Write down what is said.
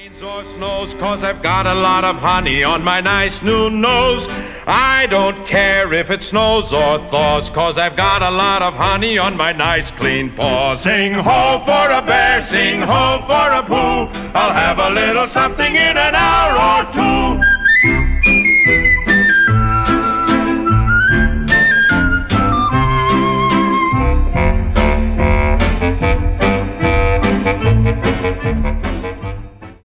Rains or snows, 'cause I've got a lot of honey on my nice new nose. I don't care if it snows or thaws, 'cause I've got a lot of honey on my nice clean paws. Sing ho for a bear, sing ho for a pooh. I'll have a little something in an hour or two.